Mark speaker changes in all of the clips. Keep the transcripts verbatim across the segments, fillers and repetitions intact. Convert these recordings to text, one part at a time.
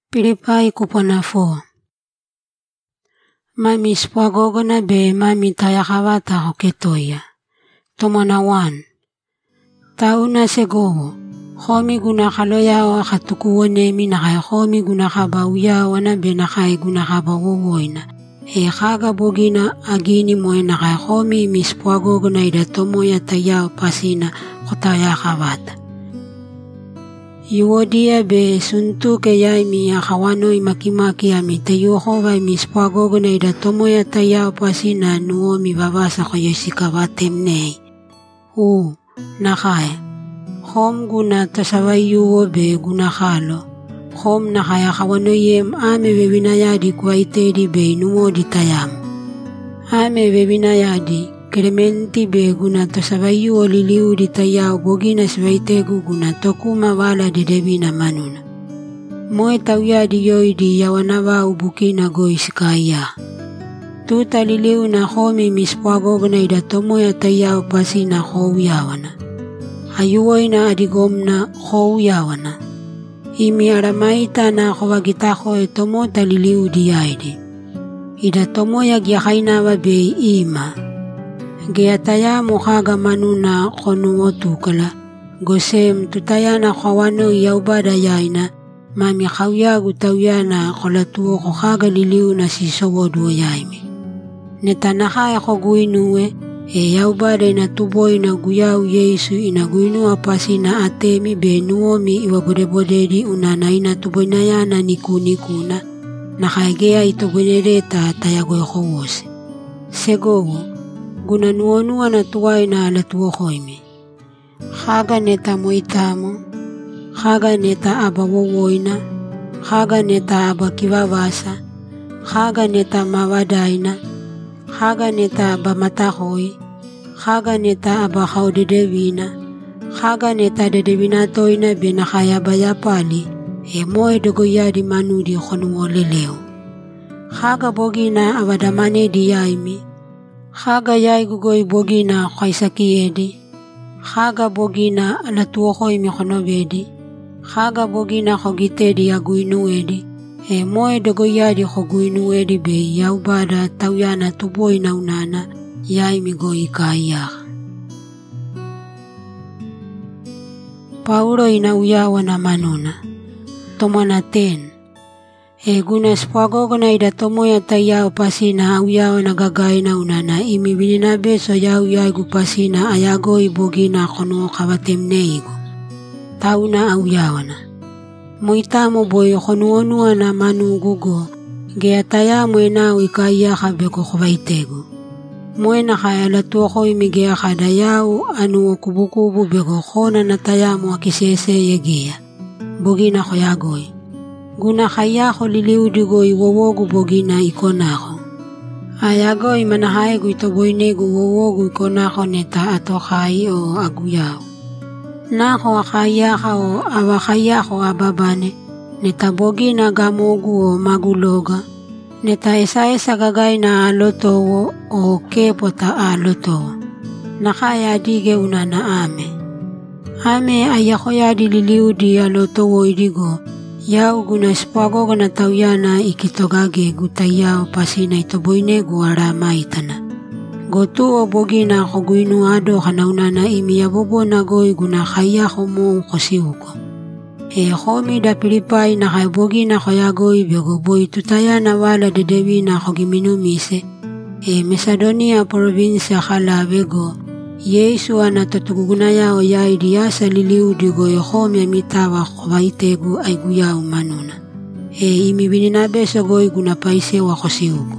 Speaker 1: Pilipai kupona fo. Mami spwagogona be mami tayakawata hoketoya. Tomona wan. Tauna segowo. Homi guna kaloyawa katukuwonemi nakai homi guna kabauyawana be nakai guna kabawowoina. E kaga bogina agini moe nakai homi mispwagogona ida tomoya tayao pasina kotayakawata. Yuodia be suntuke yaimi akawanoi makimaki ami te Yehova mispwagogona ida tomoya tayao pasina nuomi babasa koyosikavatemnei. U, nakai. Hom guna tasawayuo be guna kalo. Hom nakai akawanoyem ame bebinayadi kwaitedi be nuodi tayamu. Ame bebinayadi Kelementi be guna tasawayuo liliu di tayao bogina swaitegu guna tokuma wala de debina manuna. Moe tawyadi yoidi yawanawa ubukina goiskaya. Tuta liliu na homi mispwagogona ida tomoya tayao pasina howiyawana. Ayuwoina adigomna howiyawana. Imi aramaita na kowagitaho e tomota liliu di yaidi. Ida tomoya gyakainawa be ima. Geataya muhaga manuna konuo tukala. Gosem tutayana kawano yaubada yaina. Mami kawyagu tawyana kolatuo kohaga liliu na sisowoduo yaimi. Netanahaya koguinuwe. E yaubada inatuboy na guyau Yesu inaguinua pasina atemi be nuomi iwabodebodedi unana inatuboy na yana niku-nikuna. Nakaigea itobonedeta tayagoy kowose. Segowo. Guna nuonua na tuwai na alatuo koimi. Haga neta moitamo. Haga neta abawowoina. Haga neta abakivavasa. Haga neta mawadaina. Haga neta abamatahoi. Haga neta abahaudedevina. Haga neta dedevina be nakayabayapali. E moe dogoyadi manudi konuoleleo. Haga bogina avadamane di yaimi. Haga yai gugoi bogina kwaisakiedi. Haga bogina alatuokoi mikonobedi. Haga bogina kogitedi aguinuedi. E moe dogoyadi koguinuedi be yaubada tawyana tuboi na unana yai migoi kaiyak. Paulo inauyawa na manuna. Tomana ten. E guna spwagogona ida tomoya tayao pasina auyawa na gagay na unana imi bininabe so yau yaigu pasina ayagoi bogina kono kawatemneigo. Tauna auyawa na. Moitamo boy konuonua na manugugo. Geataya mwena wikayaka beko kwaitego. Mwena kaya latuoko imigea kadayao anu kubukubu beko kona na tayamu wakisese yegea. Bogina koyagoi. Guna kayako liliudigo iwowogu bogina ikonako. Ayago imanahaegu itoboinegu wowogu ikonako neta atokai o aguyao. Nako akayaka o awakayako ababane. Neta bogina gamogu o maguloga. Neta esa-esa gagay na alotowo o kepota alotowo. Nakaya dige unana ame. Ame ayakoyadi liliudi alotowo idigo. Yau guna spwagogona tawyana ikitogage gutayao pasina itoboinegu aramaitana. Gotuo bogina koguinu ado kanaunana imi yabobona goi guna kayako mo kosiuko. E homi da Pilipai na kay bogina koyagoi begoboi tutayana wala dedewina kogiminumise. E Macedonia provincia kalabego. Yesu anatotugunaya o yai diasa liliu digo yohomi amitawa kwaitegu aiguyao manuna. E imi bininabeso goi guna paise wakosiuko.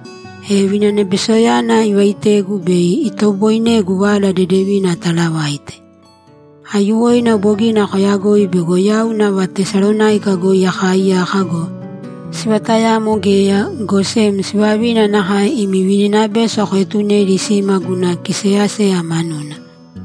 Speaker 1: E vinanebesoyana iwaitegu bei itoboinegu wala dedewina talawaite. Ayuwoina bogina koyagoi bego yau na Watesalonaika go yakaya kago. Siwatayamo geya gosem siwabina naha imi vininabeso koetune risima guna kisease ya manuna.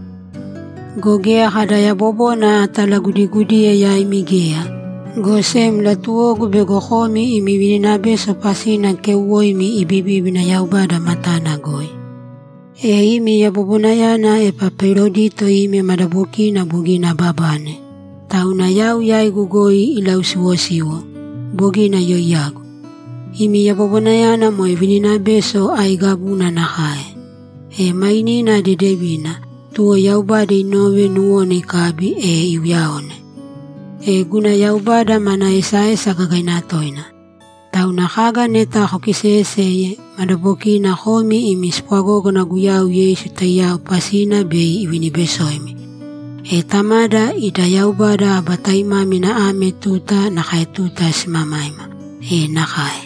Speaker 1: Gogea hadaya bobo na atalagudi-gudi ya imi geya. Gosem latuogu bego homi imi vininabeso pasina keuwo imi ibibi na yaubada matana goi. E imi ya bobonayana e paperodito imi madabuki na bugina babane. Tauna yau yai gugoi ilausiwo-siwo. bogina yoyagu. Imi yabobonayana mo evinina beso aigabuna nakae. E mainina de debina, tuo yaubada inove nuone kabi e iwiaone. E guna yaubada mana esa esa kagainatoina. Tau nakaga neta hokiseseye, madaboki na homi imi spwagogo na guyau Yesu tayau pasina bei iwinibesoimi. E tamada ida yaubada abataimami na ame tuta nakae tuta simamaima. E nakae.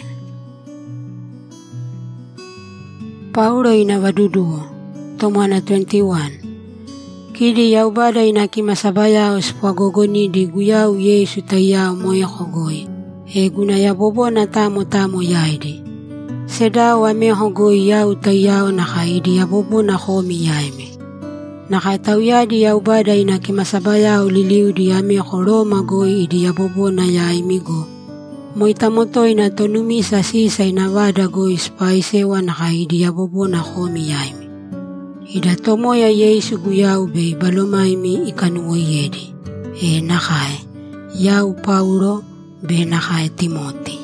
Speaker 1: Paulo ina waduduo, tomana twenty-one. Kidi yaubada ina kimasabaya spwagogoni di guyau Yesu tayau moya kogoi. E guna yabobo na tamo tamo yaidi. Seda wa me hogoi yau tayau nakaidi yabobo na homi yaimi. Nakatauyadi yaubada ina kimasabaya uliliu di ame koroma goi idi yabobo na yaimi go. Moitamoto ina tonumi sa sisa inawada goi spaisewa nakaidi yabobo na homi yaimi. Ida tomo ya Yesu guyau bei balomaimi ikanuo yedi. E nakae, yau Paulo be nakae Timoti.